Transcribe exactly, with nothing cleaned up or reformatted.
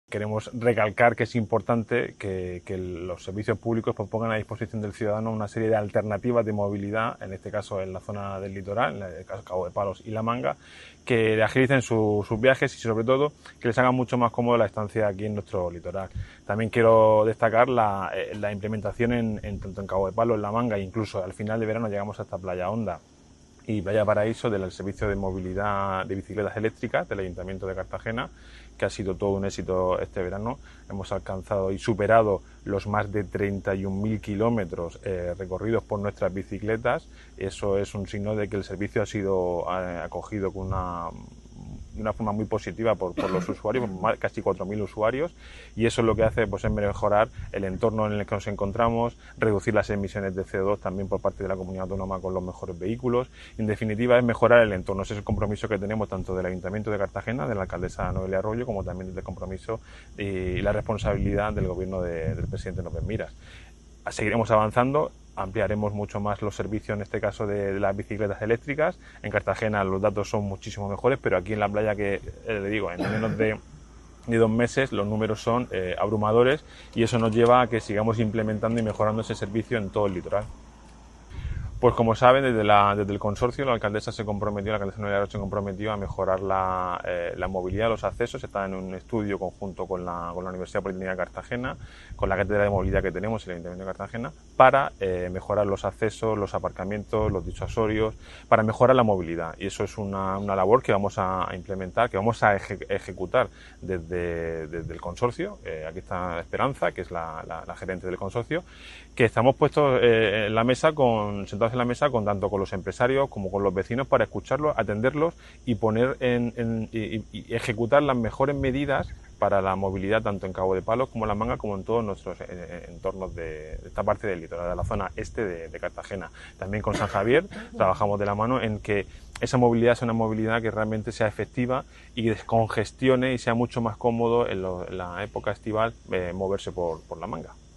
Queremos recalcar que es importante que, que los servicios públicos pues, pongan a disposición del ciudadano una serie de alternativas de movilidad, en este caso en la zona del litoral, en el caso Cabo de Palos y La Manga, que le agilicen su, sus viajes y sobre todo que les hagan mucho más cómodo la estancia aquí en nuestro litoral. También quiero destacar la, la implementación en, en tanto en Cabo de Palos, en La Manga, incluso al final de verano llegamos hasta Playa Honda y Playa Paraíso del servicio de movilidad de bicicletas eléctricas del Ayuntamiento de Cartagena, que ha sido todo un éxito este verano. Hemos alcanzado y superado los más de treinta y un mil kilómetros eh, recorridos por nuestras bicicletas. Eso es un signo de que el servicio ha sido eh, acogido con una de una forma muy positiva por, por los usuarios, por casi cuatro mil usuarios, y eso es lo que hace pues, es mejorar el entorno en el que nos encontramos, reducir las emisiones de C O dos también por parte de la comunidad autónoma con los mejores vehículos. En definitiva, es mejorar el entorno. Ese es el compromiso que tenemos tanto del Ayuntamiento de Cartagena, de la alcaldesa Noelia Arroyo, como también del compromiso y la responsabilidad del gobierno de, del presidente López Miras. Seguiremos avanzando, ampliaremos mucho más los servicios, en este caso de, de las bicicletas eléctricas. En Cartagena los datos son muchísimo mejores, pero aquí en la playa, que eh, le digo, en menos de, de dos meses los números son eh, abrumadores, y eso nos lleva a que sigamos implementando y mejorando ese servicio en todo el litoral. Pues como saben, desde, la, desde el consorcio la alcaldesa se comprometió, la alcaldesa Noelia Arroyo se comprometió a mejorar la, eh, la movilidad, los accesos. Está en un estudio conjunto con la, con la Universidad Politécnica de Cartagena, con la cátedra de movilidad que tenemos en el Ayuntamiento de Cartagena, para eh, mejorar los accesos, los aparcamientos, los disuasorios, para mejorar la movilidad. Y eso es una, una labor que vamos a implementar, que vamos a eje, ejecutar desde, desde el consorcio. Eh, aquí está Esperanza, que es la, la, la gerente del consorcio, que estamos puestos eh, en la mesa con sentados en la mesa con tanto con los empresarios como con los vecinos para escucharlos, atenderlos y poner en, en y, y ejecutar las mejores medidas para la movilidad tanto en Cabo de Palos como en La Manga, como en todos nuestros eh, entornos de, de esta parte del litoral, de la zona este de, de Cartagena. También con San Javier trabajamos de la mano en que esa movilidad sea una movilidad que realmente sea efectiva y que descongestione y sea mucho más cómodo en, lo, en la época estival eh, moverse por, por La Manga.